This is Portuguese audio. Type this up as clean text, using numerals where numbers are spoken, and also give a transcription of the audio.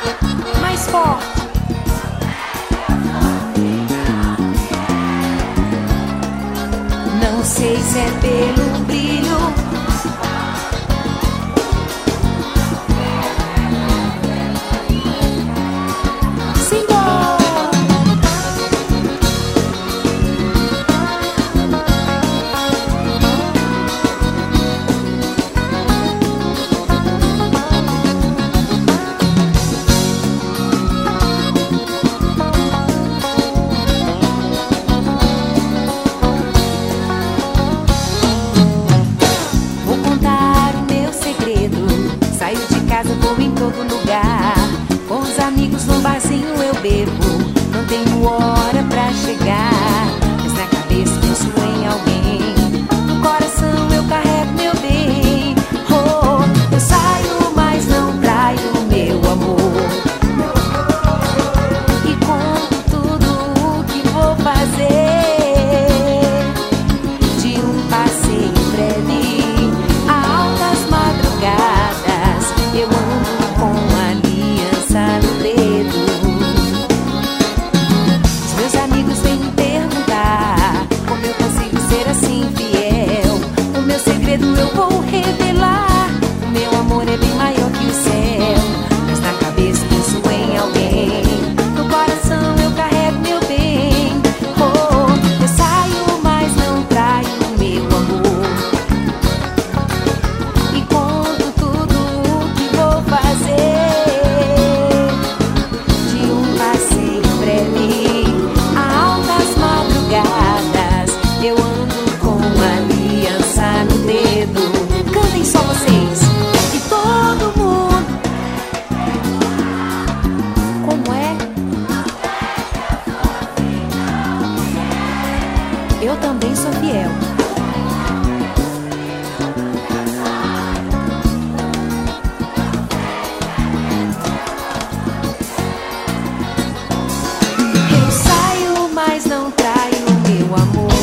Mais forte. Não sei se é pelo brilho. Saio de casa, vou em todo lugar. Com os amigos num barzinho eu bebo. Não tenho hora pra chegar, mas na cabeça penso em alguém. No coração eu carrego meu bem. Oh, eu saio, mas não traio meu amor. E conto tudo o que vou fazer. De um passeio breve a altas madrugadas, eu ando com aliança no dedo. Os meus amigos vêm me perguntar como eu consigo ser assim fiel. O meu segredo eu vou revelar. O meu amor é bem maior que o céu, mas na cabeça penso em alguém. No coração eu carrego meu bem. Oh, eu saio, mas não traio meu amor. E conto tudo o que vou fazer. De um passeio breve a altas madrugadas, eu ando com aliança no dedo. Cantem só vocês e todo mundo. Como é? Eu também sou fiel. Eu saio, mas não traio meu amor.